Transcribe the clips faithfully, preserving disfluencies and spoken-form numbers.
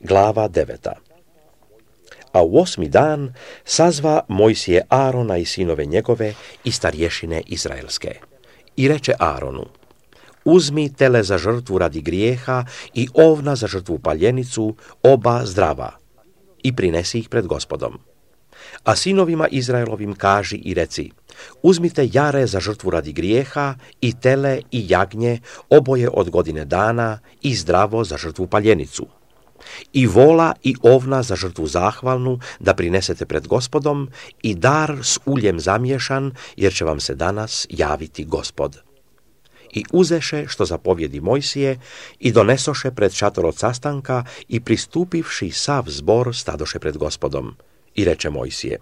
Glava deveta. A u osmi dan sazva Mojsije Arona i sinove njegove i starješine izraelske. I reče Aronu: uzmi tele za žrtvu radi grijeha i ovna za žrtvu paljenicu, oba zdrava, i prinesi ih pred Gospodom. A sinovima Izraelovim kaži i reci: uzmite jare za žrtvu radi grijeha i tele i jagnje, oboje od godine dana, i zdravo za žrtvu paljenicu. I vola i ovna za žrtvu zahvalnu da prinesete pred Gospodom, i dar s uljem zamiješan, jer će vam se danas javiti Gospod. I uzeše što zapovjedi Mojsije i donesoše pred šator od sastanka i pristupivši sav zbor stadoše pred Gospodom. I reče Mojsije: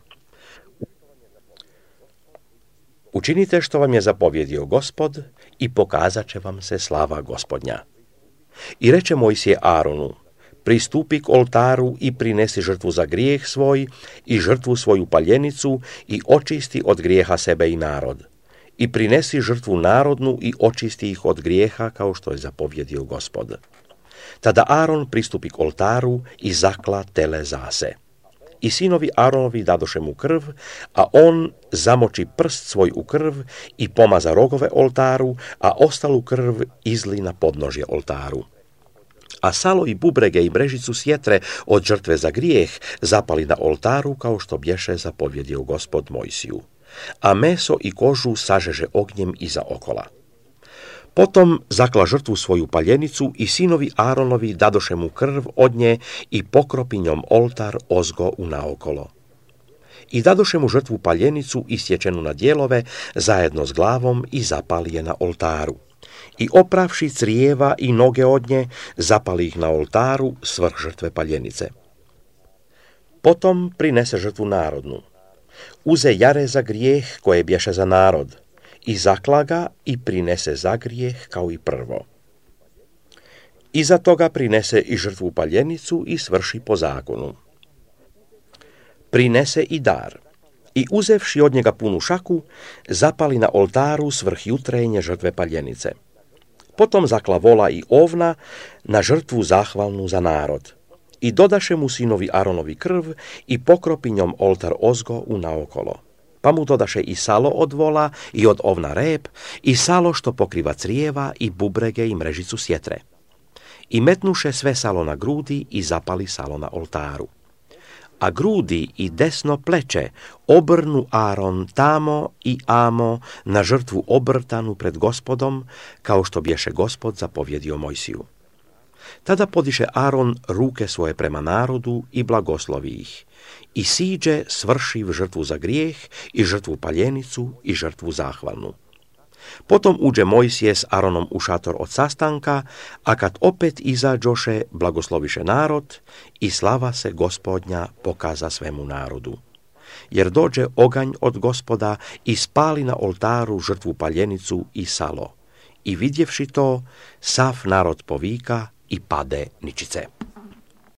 učinite što vam je zapovjedio Gospod i pokazat će vam se slava Gospodnja. I reče Mojsije Aronu: pristupi k oltaru i prinesi žrtvu za grijeh svoj i žrtvu svoju paljenicu i očisti od grijeha sebe i narod. I prinesi žrtvu narodnu i očisti ih od grijeha kao što je zapovjedio Gospod. Tada Aron pristupi k oltaru i zakla tele zase. I sinovi Aronovi dadoše mu krv, a on zamoči prst svoj u krv i pomaza rogove oltaru, a ostalu krv izli na podnožje oltaru. A salo i bubrege i mrežicu sjetre od žrtve za grijeh zapali na oltaru kao što bješe zapovjedio Gospod Mojsiju. A meso i kožu sažeže ognjem iza okola. Potom zakla žrtvu svoju paljenicu i sinovi Aronovi dadoše mu krv od nje i pokropi njom oltar ozgo unaokolo. I dadoše mu žrtvu paljenicu isječenu na dijelove zajedno s glavom i zapali je na oltaru. I opravši crijeva i noge od nje, zapali ih na oltaru svrh žrtve paljenice. Potom prinese žrtvu narodnu. Uze jare za grijeh koje bješe za narod i zakla ga i prinese za grijeh kao i prvo. Iza toga prinese i žrtvu paljenicu i svrši po zakonu. Prinese i dar i uzevši od njega punu šaku, zapali na oltaru svrh jutrenje žrtve paljenice. Potom zakla vola i ovna na žrtvu zahvalnu za narod. I dodaše mu sinovi Aronovi krv i pokropi njom oltar ozgo unaokolo. Pa mu dodaše i salo od vola i od ovna rep i salo što pokriva crijeva i bubrege i mrežicu sjetre. I metnuše sve salo na grudi i zapali salo na oltaru. A grudi i desno pleće obrnu Aron tamo i amo na žrtvu obrtanu pred Gospodom, kao što bješe Gospod zapovjedio Mojsiju. Tada podiše Aron ruke svoje prema narodu i blagoslovi ih. I siđe svršiv žrtvu za grijeh i žrtvu paljenicu i žrtvu zahvalnu. Potom uđe Mojsije s Aronom u šator od sastanka, a kad opet izađoše, blagosloviše narod i slava se Gospodnja pokaza svemu narodu. Jer dođe oganj od Gospoda i spali na oltaru žrtvu paljenicu i salo. I vidjevši to, sav narod povika i pade ničice.